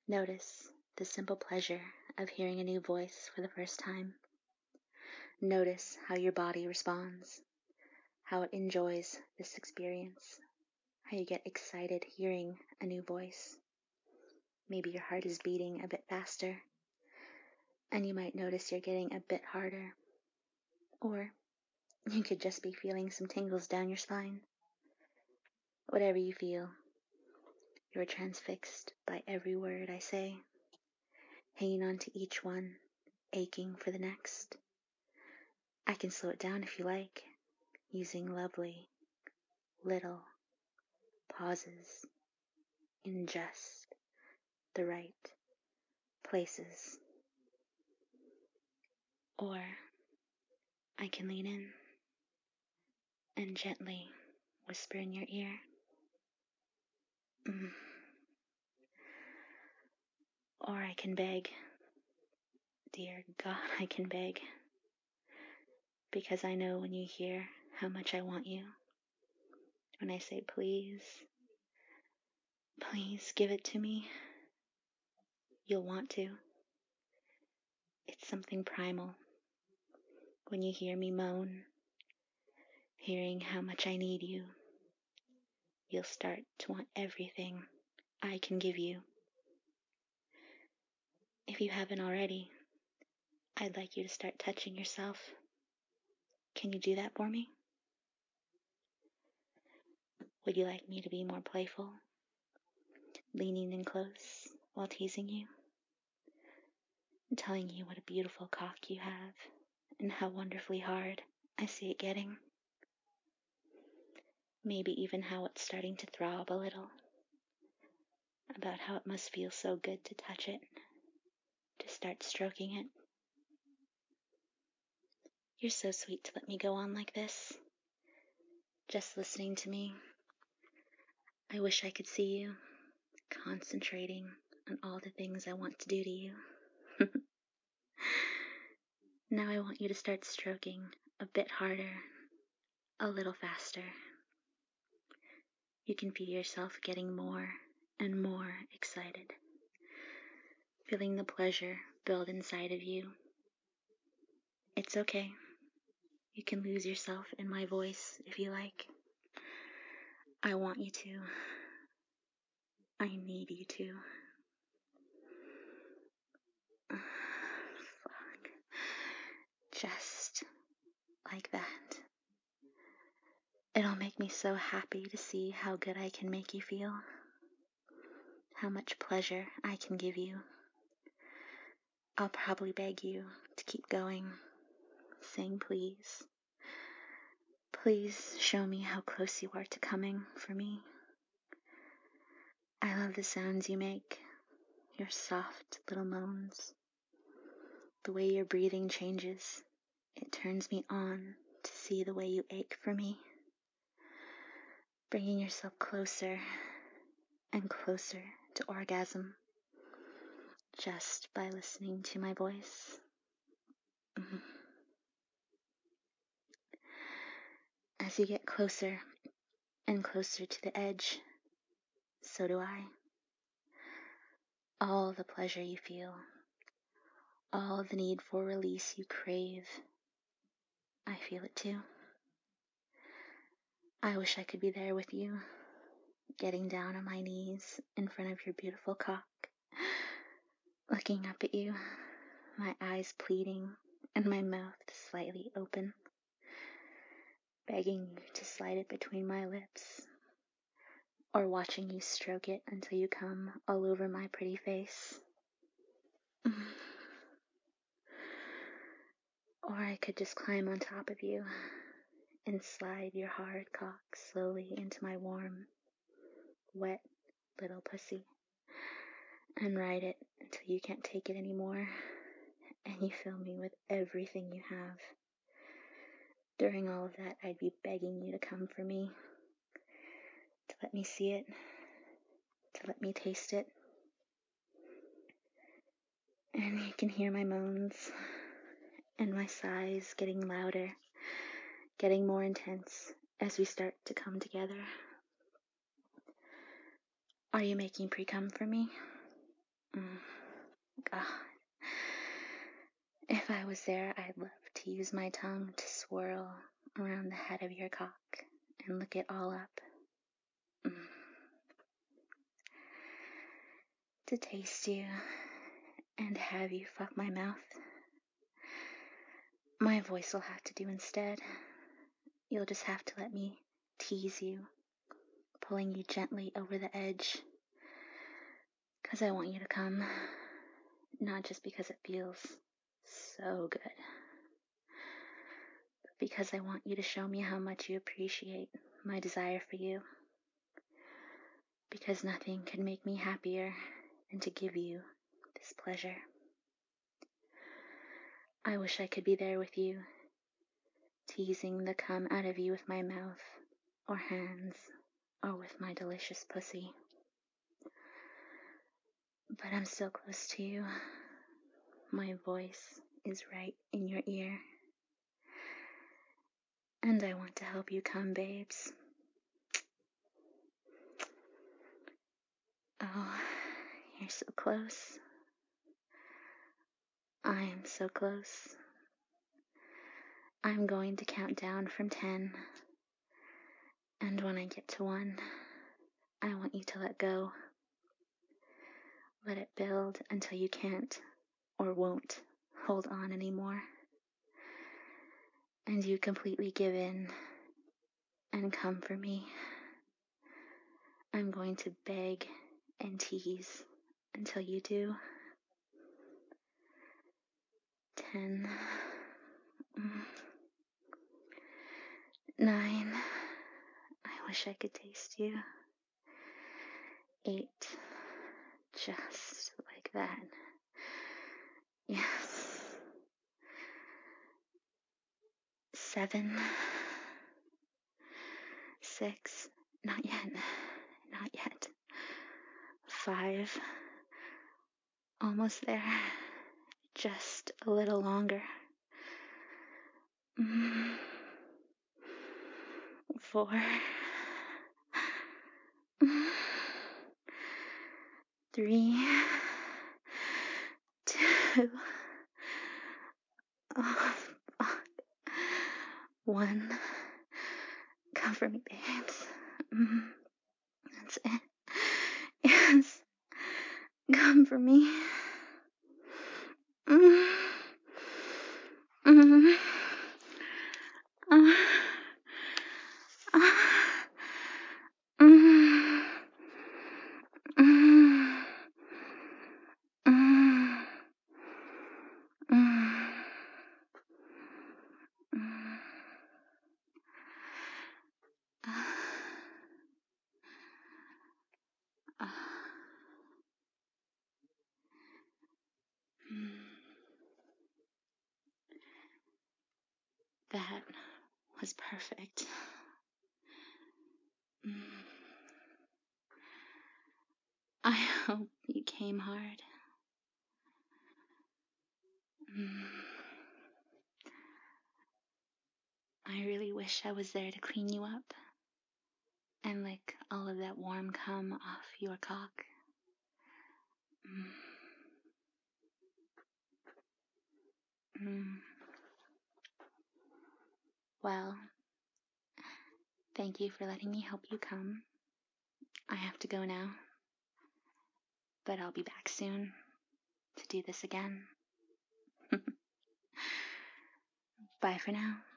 Notice the simple pleasure of hearing a new voice for the first time. Notice how your body responds, how it enjoys this experience, how you get excited hearing a new voice. Maybe your heart is beating a bit faster, and you might notice you're getting a bit harder. Or you could just be feeling some tingles down your spine. Whatever you feel, you're transfixed by every word I say, hanging on to each one, aching for the next. I can slow it down if you like, using lovely, little pauses in just the right places. Or I can lean in and gently whisper in your ear. Or I can beg. Dear God, I can beg. Because I know when you hear how much I want you. When I say please, please give it to me, you'll want to. It's something primal. When you hear me moan, hearing how much I need you, you'll start to want everything I can give you. If you haven't already, I'd like you to start touching yourself. Can you do that for me? Would you like me to be more playful, leaning in close while teasing you, telling you what a beautiful cock you have and how wonderfully hard I see it getting? Maybe even how it's starting to throb a little, about how it must feel so good to touch it, to start stroking it. You're so sweet to let me go on like this, just listening to me. I wish I could see you, concentrating on all the things I want to do to you. Now I want you to start stroking a bit harder, a little faster. You can feel yourself getting more and more excited, feeling the pleasure build inside of you. It's okay. You can lose yourself in my voice if you like. I want you to. I need you to. Fuck. Just like that. It'll make me so happy to see how good I can make you feel. How much pleasure I can give you. I'll probably beg you to keep going, saying please. Please show me how close you are to coming for me. I love the sounds you make, your soft little moans. The way your breathing changes, it turns me on to see the way you ache for me. Bringing yourself closer and closer to orgasm, just by listening to my voice. As you get closer and closer to the edge, so do I. All the pleasure you feel, all the need for release you crave, I feel it too. I wish I could be there with you, getting down on my knees in front of your beautiful cock, looking up at you, my eyes pleading and my mouth slightly open, begging you to slide it between my lips, or watching you stroke it until you come all over my pretty face. Or I could just climb on top of you and slide your hard cock slowly into my warm, wet little pussy and ride it until you can't take it anymore and you fill me with everything you have. During all of that, I'd be begging you to come for me, to let me see it, to let me taste it. And you can hear my moans and my sighs getting louder, getting more intense as we start to come together. Are you making pre-cum for me? God. If I was there, I'd love to use my tongue to swirl around the head of your cock and lick it all up. To taste you and have you fuck my mouth. My voice will have to do instead. You'll just have to let me tease you, pulling you gently over the edge. 'Cause I want you to come, not just because it feels so good, but because I want you to show me how much you appreciate my desire for you. Because nothing could make me happier than to give you this pleasure. I wish I could be there with you, teasing the cum out of you with my mouth, or hands, or with my delicious pussy. But I'm so close to you. My voice is right in your ear. And I want to help you come, babes. Oh, you're so close. I'm so close. I'm going to count down from 10. And when I get to 1, I want you to let go. Let it build until you can't or won't hold on anymore. And you completely give in and come for me. I'm going to beg and tease until you do. 10, 9, I wish I could taste you. 8, just like that. Yes. 7, 6, not yet, not yet. 5, almost there, just a little longer. 4, 3, 2, oh, fuck. 1, come for me, babes. That's it. Yes, come for me. That was perfect. I hope you came hard. I really wish I was there to clean you up and lick all of that warm cum off your cock. Well, thank you for letting me help you come. I have to go now, but I'll be back soon to do this again. Bye for now.